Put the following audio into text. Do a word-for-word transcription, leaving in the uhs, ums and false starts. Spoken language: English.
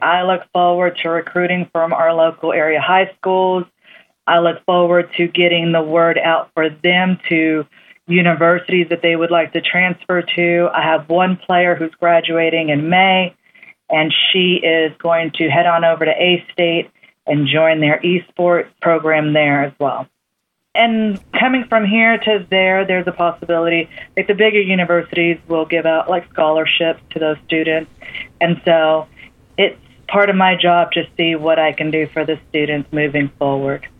I look forward to recruiting from our local area high schools. I look forward to getting the word out for them to universities that they would like to transfer to. I have one player who's graduating in May, and she is going to head on over to A-State and join their esports program there as well. And coming from here to there, there's a possibility that the bigger universities will give out like scholarships to those students. And so it's part of my job to see what I can do for the students moving forward.